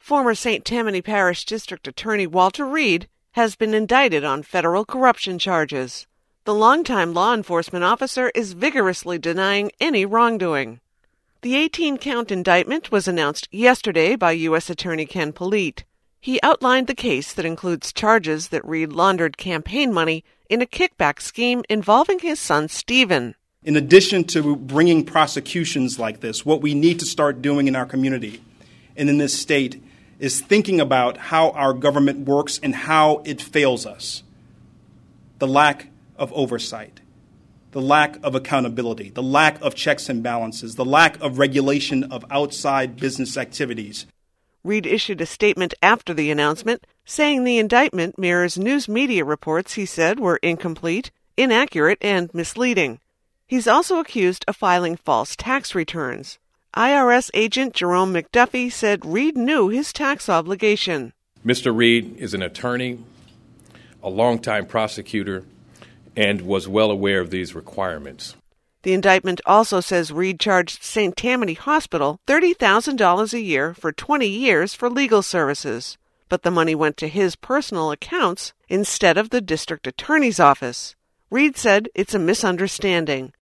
Former St. Tammany Parish District Attorney Walter Reed has been indicted on federal corruption charges. The longtime law enforcement officer is vigorously denying any wrongdoing. The 18-count indictment was announced yesterday by U.S. Attorney Ken Polite. He outlined the case that includes charges that Reed laundered campaign money in a kickback scheme involving his son Stephen. In addition to bringing prosecutions like this, what we need to start doing in our community and in this state is thinking about how our government works and how it fails us. The lack of oversight, the lack of accountability, the lack of checks and balances, the lack of regulation of outside business activities. Reed issued a statement after the announcement, saying the indictment mirrors news media reports he said were incomplete, inaccurate, and misleading. He's also accused of filing false tax returns. IRS agent Jerome McDuffie said Reed knew his tax obligation. Mr. Reed is an attorney, a longtime prosecutor, and was well aware of these requirements. The indictment also says Reed charged St. Tammany Hospital $30,000 a year for 20 years for legal services, but the money went to his personal accounts instead of the district attorney's office. Reed said it's a misunderstanding.